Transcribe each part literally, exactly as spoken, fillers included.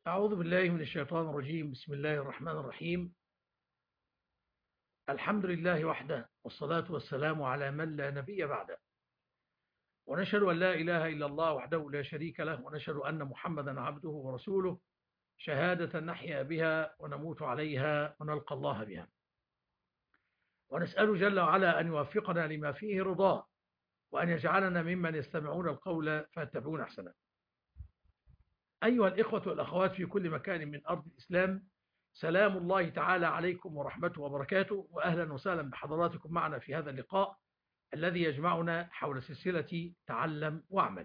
أعوذ بالله من الشيطان الرجيم. بسم الله الرحمن الرحيم. الحمد لله وحده، والصلاة والسلام على من لا نبي بعده، ونشهد أن لا إله إلا الله وحده لا شريك له، ونشهد أن محمدا عبده ورسوله، شهادة نحيا بها ونموت عليها ونلقى الله بها. ونسأل جل وعلا أن يوفقنا لما فيه رضاه، وأن يجعلنا ممن يستمعون القول فيتبعون أحسنه. أيها الإخوة والأخوات في كل مكان من أرض الإسلام، سلام الله تعالى عليكم ورحمته وبركاته، وأهلا وسهلا بحضراتكم معنا في هذا اللقاء الذي يجمعنا حول سلسلة تعلم واعمل.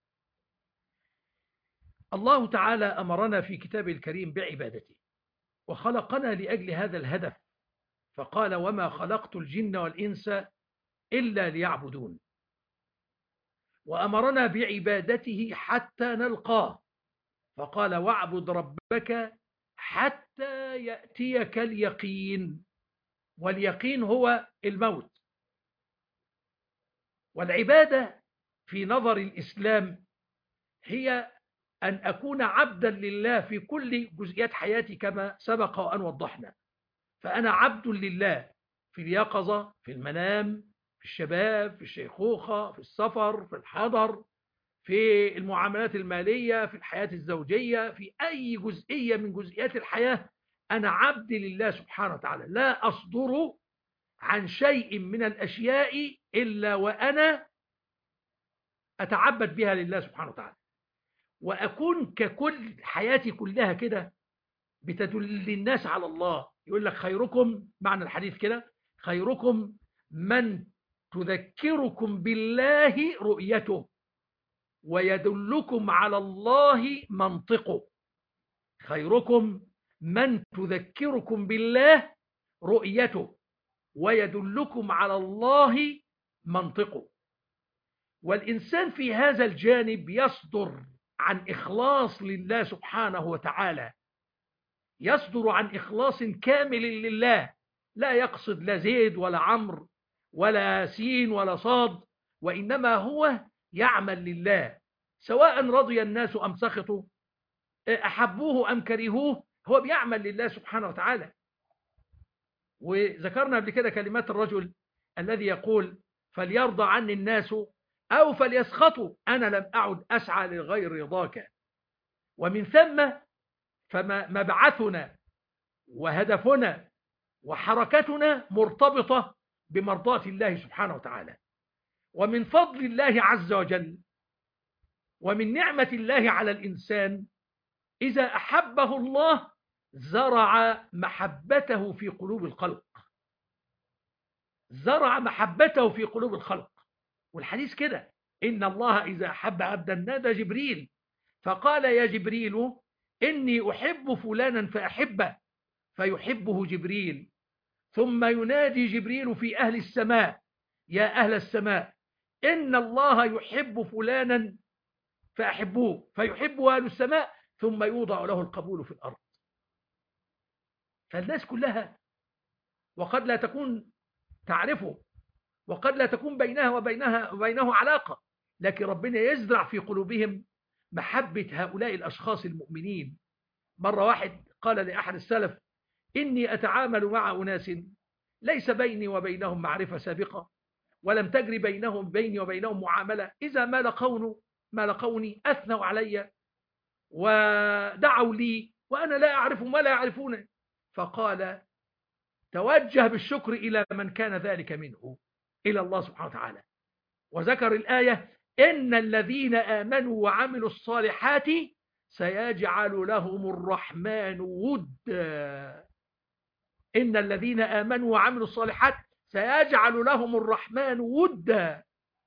الله تعالى أمرنا في كتابه الكريم بعبادته، وخلقنا لأجل هذا الهدف، فقال: وما خلقت الجن والإنس إلا ليعبدون. وأمرنا بعبادته حتى نلقاه، فقال: واعبد ربك حتى يأتيك اليقين. واليقين هو الموت. والعبادة في نظر الإسلام هي أن أكون عبدا لله في كل جزئيات حياتي كما سبق وأن وضحنا. فأنا عبد لله في اليقظة، في المنام، في الشباب، في الشيخوخة، في السفر، في الحضر، في المعاملات المالية، في الحياة الزوجية، في أي جزئية من جزئيات الحياة أنا عبد لله سبحانه وتعالى، لا أصدر عن شيء من الأشياء إلا وأنا أتعبد بها لله سبحانه وتعالى، وأكون ككل حياتي كلها كده بتدل الناس على الله. يقول لك: خيركم، معنى الحديث كده، خيركم من تذكركم بالله رؤيته ويدلكم على الله منطقه. خيركم من تذكركم بالله رؤيته ويدلكم على الله منطقه. والإنسان في هذا الجانب يصدر عن إخلاص لله سبحانه وتعالى، يصدر عن إخلاص كامل لله، لا يقصد لا زيد ولا عمرو ولا سين ولا صاد، وإنما هو يعمل لله، سواء رضي الناس أم سخطوا، أحبوه أم كرهوه، هو بيعمل لله سبحانه وتعالى. وذكرنا قبل كده كلمات الرجل الذي يقول: فليرضى عني الناس أو فليسخطوا، أنا لم أعد أسعى لغير رضاك. ومن ثم فمبعثنا وهدفنا وحركتنا مرتبطة بمرضاة الله سبحانه وتعالى. ومن فضل الله عز وجل ومن نعمة الله على الإنسان إذا أحبه الله زرع محبته في قلوب الخلق، زرع محبته في قلوب الخلق. والحديث كده: إن الله إذا أحب عبدا نادى جبريل فقال: يا جبريل إني أحب فلانا فأحبه، فيحبه جبريل، ثم ينادي جبريل في أهل السماء: يا أهل السماء إن الله يحب فلانا فأحبوه، فيحبه أهل السماء، ثم يوضع له القبول في الأرض. فالناس كلها وقد لا تكون تعرفه، وقد لا تكون بينها وبينها وبينه علاقة، لكن ربنا يزرع في قلوبهم محبة هؤلاء الأشخاص المؤمنين. مرة واحد قال لأحد السلف: إني أتعامل مع أناس ليس بيني وبينهم معرفة سابقة، ولم تجري بينهم بيني وبينهم معاملة، إذا ما لقوني ما لقوني أثنوا علي ودعوا لي وأنا لا أعرفهم ولا يعرفونني. فقال: توجه بالشكر إلى من كان ذلك منه، إلى الله سبحانه وتعالى. وذكر الآية: إن الذين آمنوا وعملوا الصالحات سيجعل لهم الرحمن ودا. إن الذين آمنوا وعملوا الصالحات سيجعل لهم الرحمن ودا.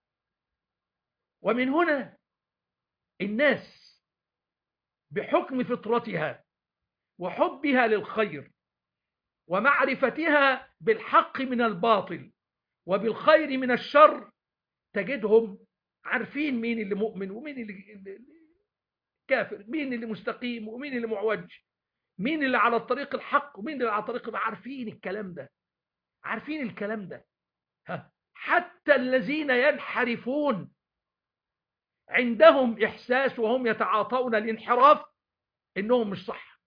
ومن هنا الناس بحكم فطرتها وحبها للخير ومعرفتها بالحق من الباطل وبالخير من الشر تجدهم عارفين مين اللي مؤمن ومين اللي كافر، مين اللي مستقيم ومين اللي معوج، مين اللي على الطريق الحق ومين اللي على الطريق، عارفين الكلام ده، عارفين الكلام ده. ها، حتى الذين ينحرفون عندهم إحساس وهم يتعاطون الانحراف إنهم مش صح.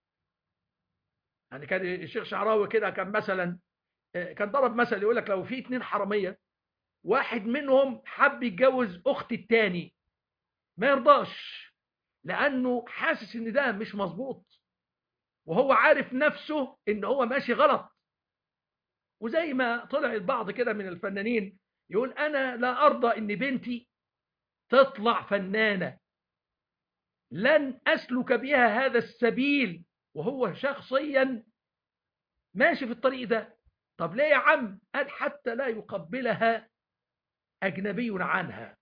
يعني كان الشيخ شعراوي كده كان مثلا كان ضرب مثل يقول لك لو في اتنين حرامية، واحد منهم حب يتجوز أخت التاني، ما يرضاش لأنه حاسس إن ده مش مظبوط، وهو عارف نفسه إن هو ماشي غلط. وزي ما طلع البعض كده من الفنانين يقول أنا لا أرضى إن بنتي تطلع فنانة، لن أسلك بها هذا السبيل وهو شخصيا ماشي في الطريق ده. طب ليه يا عم؟ قال حتى لا يقبلها أجنبي عنها.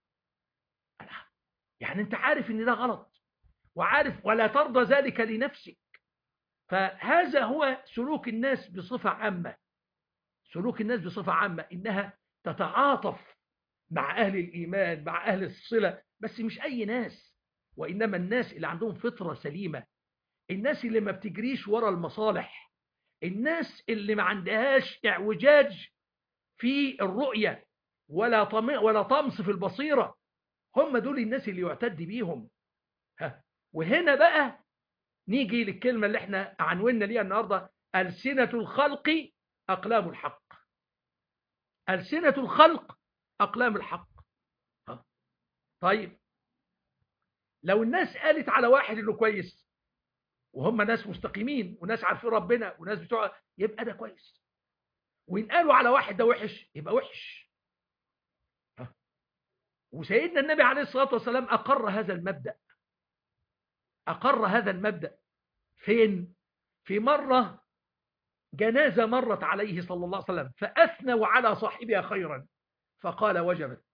يعني أنت عارف إن ده غلط وعارف، ولا ترضى ذلك لنفسك. فهذا هو سلوك الناس بصفة عامة. سلوك الناس بصفة عامة إنها تتعاطف مع أهل الإيمان، مع أهل الصلة، بس مش أي ناس، وإنما الناس اللي عندهم فطرة سليمة، الناس اللي ما بتجريش ورا المصالح، الناس اللي ما عندهاش اعوجاج في الرؤية ولا طم ولا طمس في البصيرة. هم دول الناس اللي يعتد بيهم. ها. وهنا بقى نيجي للكلمة اللي احنا عنونا ليها النهاردة: ألسنة الخلق أقلام الحق. ألسنة الخلق أقلام الحق. ها. طيب لو الناس قالت على واحد انه كويس، وهم ناس مستقيمين وناس عارفين ربنا وناس بتوع، يبقى ده كويس. وإن قالوا على واحد ده وحش يبقى وحش. ها. وسيدنا النبي عليه الصلاة والسلام أقر هذا المبدأ. أقر هذا المبدأ فين؟ في مرة جنازة مرت عليه صلى الله عليه وسلم فأثنوا على صاحبها خيرا فقال وجبت.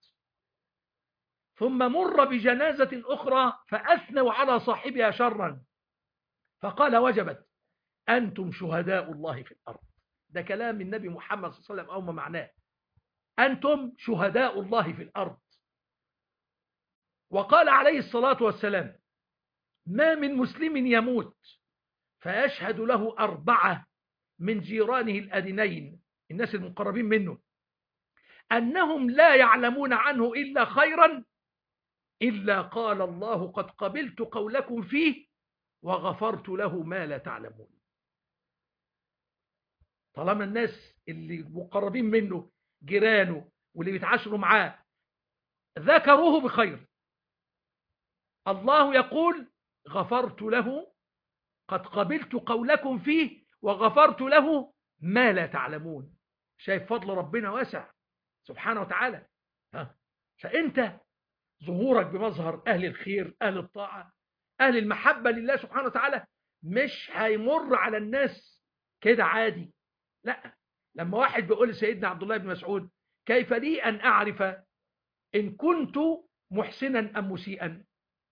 ثم مر بجنازة أخرى فأثنوا على صاحبها شرا فقال وجبت. أنتم شهداء الله في الأرض. ده كلام النبي محمد صلى الله عليه وسلم أو ما معناه. أنتم شهداء الله في الأرض. وقال عليه الصلاة والسلام: ما من مسلم يموت فيشهد له أربعة من جيرانه الأدنين، الناس المقربين منه، أنهم لا يعلمون عنه إلا خيرا إلا قال الله قد قبلت قولكم فيه وغفرت له ما لا تعلمون. طالما الناس اللي مقربين منه جيرانه واللي بيتعاشروا معاه ذكروه بخير، الله يقول غفرت له، قد قبلت قولكم فيه وغفرت له ما لا تعلمون. شايف فضل ربنا واسع سبحانه وتعالى. ها. فأنت ظهورك بمظهر أهل الخير، أهل الطاعة، أهل المحبة لله سبحانه وتعالى، مش هيمر على الناس كده عادي. لا. لما واحد بيقول لسيدنا عبد الله بن مسعود: كيف لي أن أعرف إن كنت محسنا أم مسيئا؟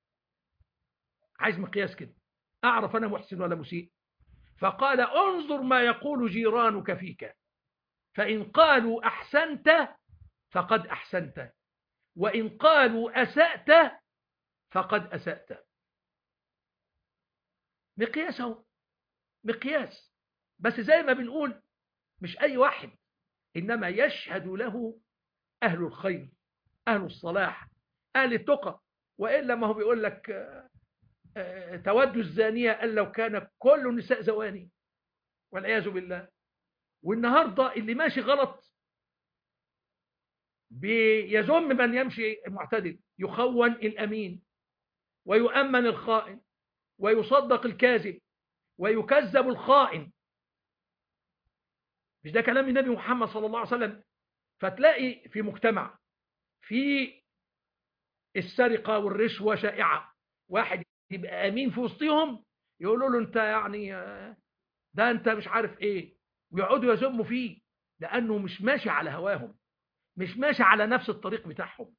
عايز مقياس كده أعرف أنا محسن ولا مسيء. فقال: انظر ما يقول جيرانك فيك، فإن قالوا أحسنت فقد أحسنت، وإن قالوا أسأت فقد أسأت. مقياسه مقياس. بس زي ما بنقول مش أي واحد، إنما يشهد له أهل الخير، أهل الصلاح، أهل التقى. وإلا ما هو بيقول لك تود الزانية أن لو كان كل النساء زواني، والعياذ بالله. والنهاردة اللي ماشي غلط بيذم من يمشي معتدل، يخون الأمين ويؤمن الخائن ويصدق الكاذب ويكذب الخائن. مش ده كلام النبي محمد صلى الله عليه وسلم؟ فتلاقي في مجتمع في السرقة والرشوة شائعة، واحد يبقى أمين في وسطهم يقولوا له أنت يعني ده أنت مش عارف إيه، ويقعدوا يذموا فيه لأنه مش ماشي على هواهم، مش ماشي على نفس الطريق بتاعهم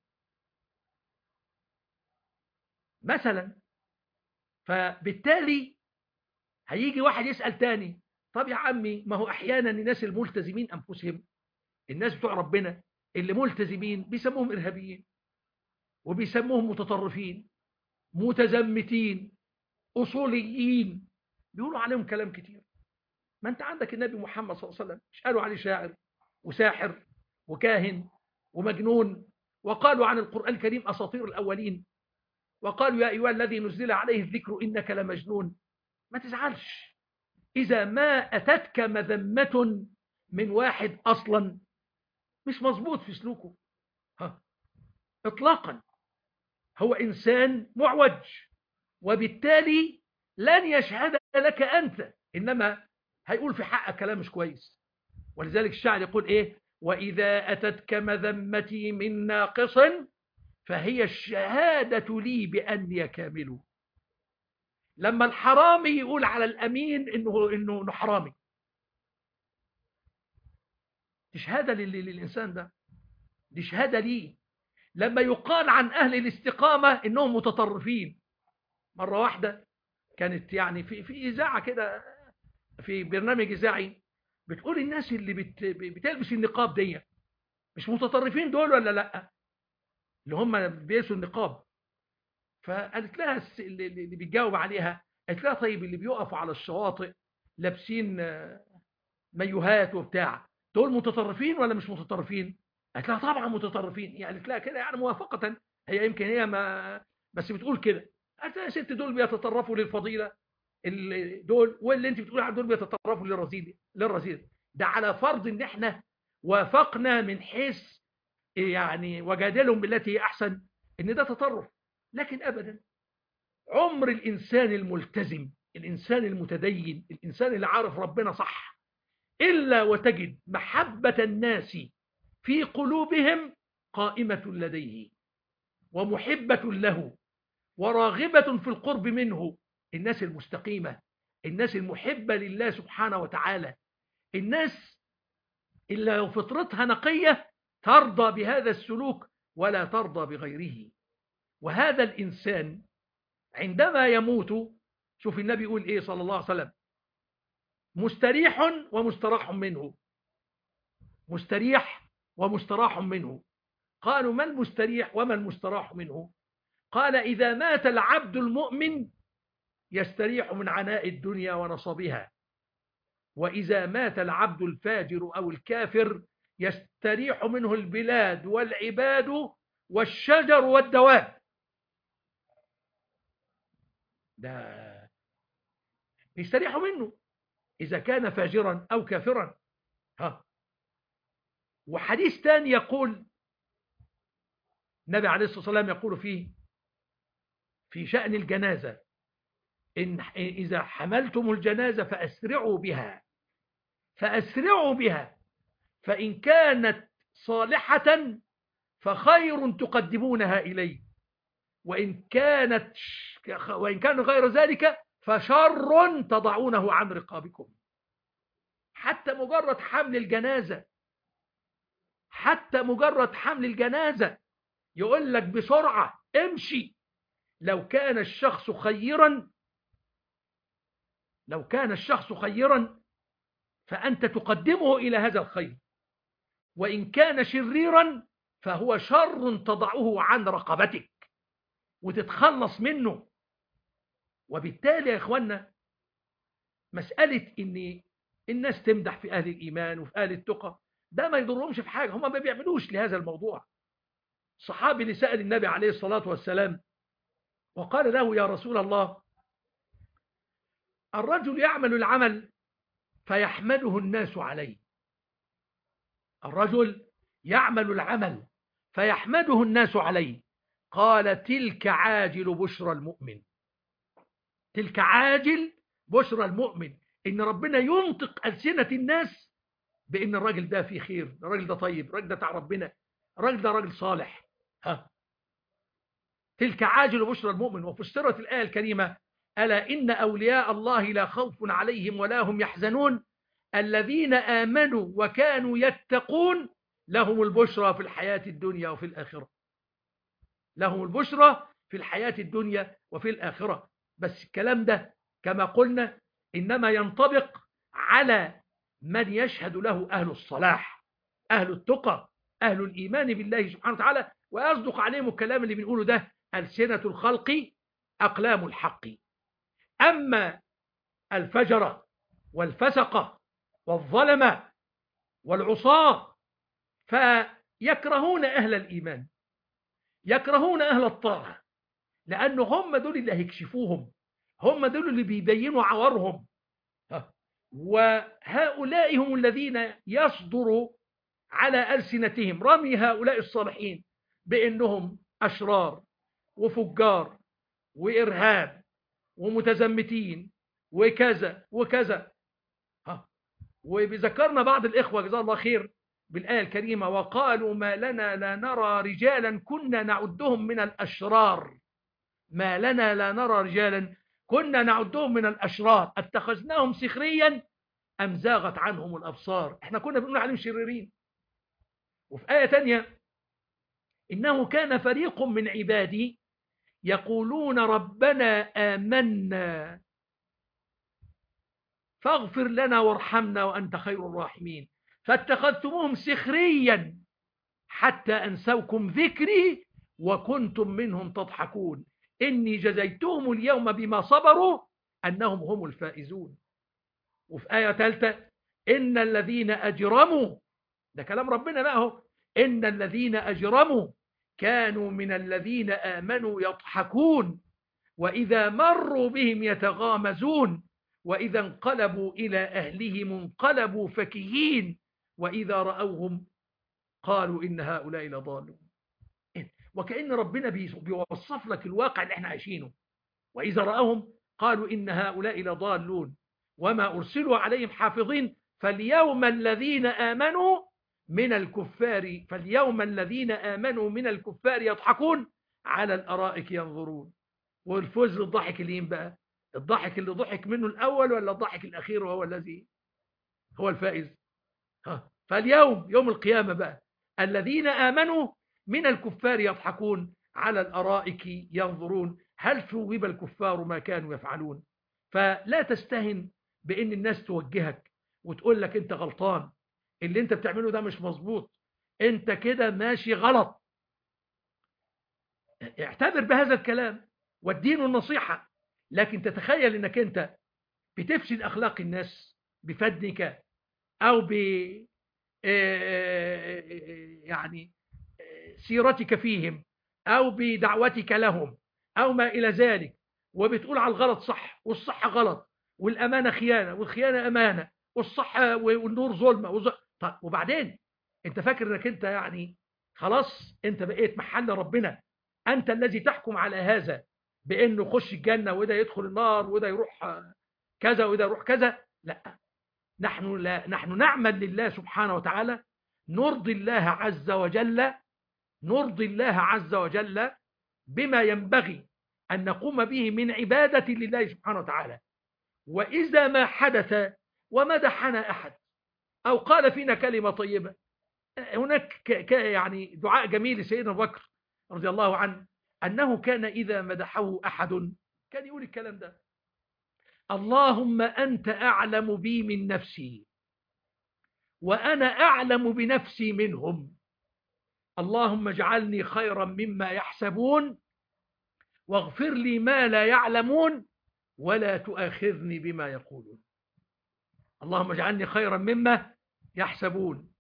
مثلا. فبالتالي هيجي واحد يسأل تاني: طب يا عمي، ما هو أحيانا الناس الملتزمين أنفسهم، الناس بتوع ربنا اللي ملتزمين، بيسموهم إرهابيين وبيسموهم متطرفين متزمتين أصوليين، بيقولوا عليهم كلام كتير. ما أنت عندك النبي محمد صلى الله عليه وسلم مش قالوا عليه شاعر وساحر وكاهن ومجنون، وقالوا عن القرآن الكريم أساطير الأولين. وقالوا يا أيها الذي نزل عليه الذكر إنك لمجنون. ما تزعلش إذا ما أتتك مذمة من واحد أصلا مش مظبوط في سلوكه، ها إطلاقا، هو إنسان معوج، وبالتالي لن يشهد لك أنت، إنما هيقول في حقك كلام مش كويس. ولذلك الشاعر يقول إيه: وإذا أتتك مذمتي من ناقص فهي الشهادة لي بأني كامل. لما الحرامي يقول على الأمين إنه, إنه, إنه حرامي، دي شهادة للإنسان ده، دي شهادة لي. لما يقال عن أهل الاستقامة إنهم متطرفين، مرة واحدة كانت يعني في في إذاعة كده، في برنامج إذاعي، بتقول الناس اللي بت بتلبس النقاب دي مش متطرفين دول ولا لأ، اللي هم بيلبسوا النقاب. فقالت لها اللي اللي بيجاوب عليها، قالت لها طيب اللي بيقفوا على الشواطئ لابسين مايوهات وبتاع، دول متطرفين ولا مش متطرفين؟ قالت لها طبعا متطرفين. يعني قالت لها كده يعني موافقة، هي يمكن هي ما بس بتقول كده. قالت لها يا ست دول بيتطرفوا للفضيلة دول، واللي انت بتقول على دول بيتطرفوا للرذيل للرذيل. ده على فرض ان احنا وافقنا من حيث يعني وجادلهم بالتي هي احسن ان ده تطرف. لكن ابدا، عمر الانسان الملتزم، الانسان المتدين، الانسان اللي عارف ربنا صح، الا وتجد محبة الناس في قلوبهم قائمة لديه، ومحبة له، وراغبة في القرب منه. الناس المستقيمة، الناس المحبة لله سبحانه وتعالى، الناس اللي لو فطرتها نقية ترضى بهذا السلوك ولا ترضى بغيره. وهذا الإنسان عندما يموت، شوف النبي يقول إيه صلى الله عليه وسلم: مستريح ومستراح منه، مستريح ومستراح منه. قالوا ما المستريح وما المستراح منه؟ قال إذا مات العبد المؤمن يستريح من عناء الدنيا ونصبها، وإذا مات العبد الفاجر أو الكافر يستريح منه البلاد والعباد والشجر والدواب. ده يستريح منه إذا كان فاجرا أو كافرا. ها، وحديث ثاني يقول النبي عليه الصلاة والسلام يقول فيه في شأن الجنازة: إن إذا حملتم الجنازة فأسرعوا بها، فأسرعوا بها، فإن كانت صالحة فخير تقدمونها إليه، وإن كانت وإن كان غير ذلك فشر تضعونه عن رقابكم. حتى مجرد حمل الجنازة، حتى مجرد حمل الجنازة يقول لك بسرعة امشي. لو كان الشخص خيرا لو كان الشخص خيرا فأنت تقدمه إلى هذا الخير، وإن كان شريرا فهو شر تضعه عن رقبتك وتتخلص منه. وبالتالي يا إخوانا، مسألة إن الناس تمدح في أهل الإيمان وفي أهل التقى ده ما يضرهمش في حاجة، هم ما بيعملوش لهذا الموضوع. الصحابي اللي سأل النبي عليه الصلاة والسلام وقال له: يا رسول الله، الرجل يعمل العمل فيحمده الناس عليه، الرجل يعمل العمل فيحمده الناس عليه. قال: تلك عاجل بشرى المؤمن، تلك عاجل بشرى المؤمن، إن ربنا ينطق ألسنة الناس بأن الراجل ده فيه خير، الراجل ده طيب، الراجل ده بتاع ربنا، الراجل ده راجل صالح. ها، تلك عاجل بشرى المؤمن. وفسرت الآية الكريمة: ألا إن أولياء الله لا خوف عليهم ولا هم يحزنون الذين آمنوا وكانوا يتقون لهم البشرى في الحياة الدنيا وفي الآخرة، لهم البشرى في الحياة الدنيا وفي الآخرة. بس الكلام ده كما قلنا إنما ينطبق على من يشهد له أهل الصلاح، أهل التقى، أهل الإيمان بالله سبحانه وتعالى، ويصدق عليهم الكلام اللي بنقوله ده: ألسنة الخلق أقلام الحق. أما الفجرة والفسقة والظلمة والعصاة فيكرهون أهل الإيمان، يكرهون أهل الطاعة، لأنه هم دول اللي هيكشفوهم، هم دول اللي بيبينوا عورهم. وهؤلاء هم الذين يصدر على ألسنتهم رمي هؤلاء الصالحين بأنهم أشرار وفجار وإرهاب ومتزمتين وكذا وكذا. وبذكرنا بعض الإخوة جزاه الله خير بالآية الكريمة: وقالوا ما لنا لا نرى رجالا كنا نعدهم من الأشرار. ما لنا لا نرى رجالا كنا نعدهم من الأشرار اتخذناهم سخريا أم زاغت عنهم الأبصار. احنا كنا بنقول عليهم شريرين. وفي آية تانية: إنه كان فريق من عبادي يقولون ربنا آمنا فاغفر لنا وارحمنا وأنت خير الراحمين فاتخذتموهم سخريا حتى أنسوكم ذكري وكنتم منهم تضحكون إني جزيتهم اليوم بما صبروا أنهم هم الفائزون. وفي آية ثالثة: إن الذين أجرموا، ده كلام ربنا بقى هو، إن الذين أجرموا كانوا من الذين آمنوا يضحكون وإذا مروا بهم يتغامزون وإذا انقلبوا إلى أهلهم انقلبوا فكهين وإذا رأوهم قالوا إن هؤلاء لضالون. وكأن ربنا بيوصف لك الواقع اللي احنا عايشينه. وإذا رأوهم قالوا إن هؤلاء لضالون وما أرسلوا عليهم حافظين فاليوم الذين آمنوا من الكفار فاليوم الذين آمنوا من الكفار يضحكون على الأرائك ينظرون. والفوز للضحك اللي بقى الضحك اللي ضحك منه الأول ولا الضحك الأخير وهو الذي هو الفائز؟ ها. فاليوم يوم القيامة بقى الذين آمنوا من الكفار يضحكون على الأرائك ينظرون هل ثوب الكفار ما كانوا يفعلون. فلا تستهن بأن الناس توجهك وتقول لك أنت غلطان، اللي أنت بتعمله ده مش مظبوط، أنت كده ماشي غلط. اعتبر بهذا الكلام والدين النصيحة، لكن تتخيل أنك أنت بتفسد أخلاق الناس بفدنك أو ب يعني سيرتك فيهم أو بدعوتك لهم أو ما إلى ذلك، وبتقول على الغلط صح والصح غلط والأمانة خيانة والخيانة أمانة والصح والنور ظلمة. طيب وبعدين أنت فاكر أنك أنت يعني خلاص أنت بقيت محل ربنا، أنت الذي تحكم على هذا بأنه خش الجنة وده يدخل النار وده يروح كذا وده يروح كذا؟ لا، نحن لا نحن نعمل لله سبحانه وتعالى، نرضي الله عز وجل نرضي الله عز وجل بما ينبغي أن نقوم به من عبادة لله سبحانه وتعالى. وإذا ما حدث ومدحنا أحد أو قال فينا كلمة طيبة، هناك يعني دعاء جميل لسيدنا أبو بكر رضي الله عنه أنه كان إذا مدحه أحد كان يقول الكلام ده: اللهم أنت أعلم بي من نفسي وأنا أعلم بنفسي منهم، اللهم اجعلني خيرا مما يحسبون واغفر لي ما لا يعلمون ولا تؤاخذني بما يقولون. اللهم اجعلني خيرا مما يحسبون،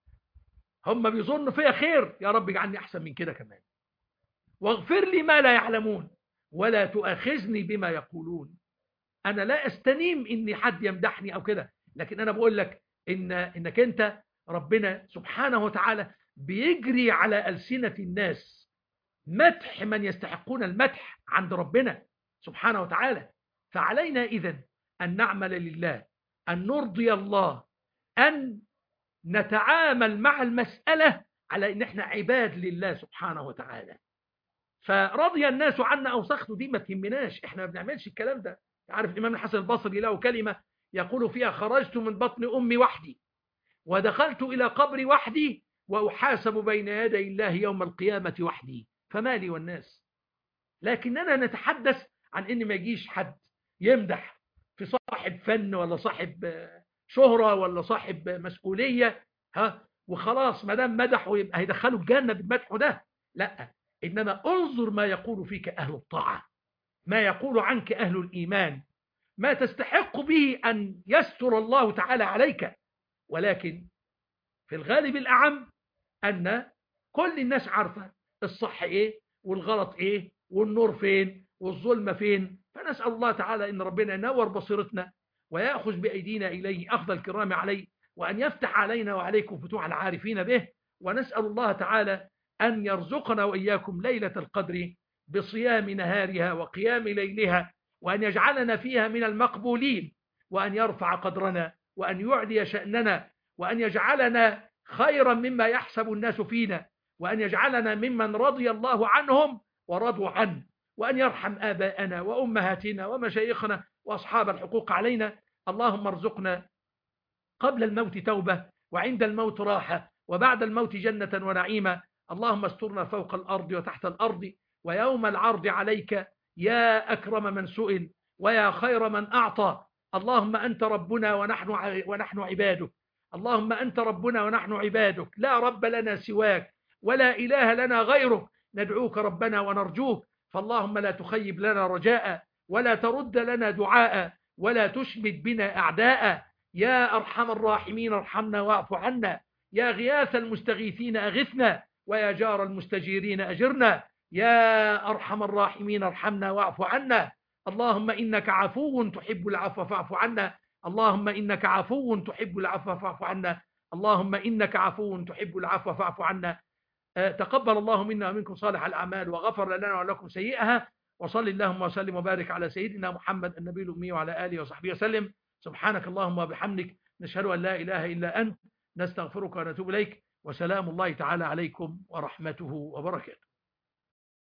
هم بيظنوا فيها خير، يا رب اجعلني أحسن من كده كمان. واغفر لي ما لا يعلمون ولا تؤاخذني بما يقولون. أنا لا أستنيم إني حد يمدحني أو كده، لكن أنا بقول لك إن إنك أنت ربنا سبحانه وتعالى بيجري على ألسنة الناس مدح من يستحقون المدح عند ربنا سبحانه وتعالى. فعلينا إذن أن نعمل لله، أن نرضي الله، أن نتعامل مع المسألة على إن إحنا عباد لله سبحانه وتعالى. فرضي الناس عنا أو سخطوا دي ما تهمناش، إحنا ما بنعملش الكلام ده. عارف الإمام الحسن البصري له كلمة يقول فيها: خرجت من بطن أمي وحدي ودخلت إلى قبري وحدي وأحاسب بين يدي الله يوم القيامة وحدي فما لي والناس. لكننا نتحدث عن إن ما يجيش حد يمدح في صاحب فن ولا صاحب شهرة ولا صاحب مسؤولية ها وخلاص ما دام مدحه يبقى هيدخله الجنة بالمدح ده. لا، إنما انظر ما يقول فيك أهل الطاعة، ما يقول عنك أهل الإيمان، ما تستحق به أن يستر الله تعالى عليك. ولكن في الغالب الأعم أن كل الناس عارفة الصح إيه والغلط إيه والنور فين والظلمة فين. فنسأل الله تعالى إن ربنا ينور بصيرتنا ويأخذ بأيدينا إليه أخذ الكرام عليه، وأن يفتح علينا وعليكم فتوح العارفين به. ونسأل الله تعالى أن يرزقنا وإياكم ليلة القدر بصيام نهارها وقيام ليلها، وأن يجعلنا فيها من المقبولين، وأن يرفع قدرنا، وأن يعلي شأننا، وأن يجعلنا خيرا مما يحسب الناس فينا، وأن يجعلنا ممن رضي الله عنهم ورضوا عنه، وأن يرحم آباءنا وأمهاتنا ومشايخنا وأصحاب الحقوق علينا. اللهم ارزقنا قبل الموت توبة، وعند الموت راحة، وبعد الموت جنة ونعيمة. اللهم استرنا فوق الأرض وتحت الأرض ويوم العرض عليك يا أكرم من سئل ويا خير من أعطى. اللهم أنت ربنا ونحن ونحن عبادك. اللهم أنت ربنا ونحن عبادك، لا رب لنا سواك ولا إله لنا غيرك. ندعوك ربنا ونرجوك، فاللهم لا تخيب لنا رجاء، ولا ترد لنا دعاء، ولا تشمت بنا أعداء. يا أرحم الراحمين ارحمنا واعف عنا، يا غياث المستغيثين أغثنا، ويا جار المستجيرين أجرنا. يا أرحم الراحمين ارحمنا واعف عنا. اللهم إنك عفو تحب العفو فاعف عنا. اللهم إنك عفو تحب العفو فاعف عنا. اللهم إنك عفو تحب العفو فاعف عنا. تقبل الله منا ومنكم صالح الأعمال، وغفر لنا ولكم سيئها. وصل اللهم وسلم وبارك على سيدنا محمد النبي الأمي وعلى آله وصحبه وسلم. سبحانك اللهم وبحمدك، نشهد أن لا إله إلا أنت، نستغفرك ونتوب إليك. وسلام الله تعالى عليكم ورحمته وبركاته.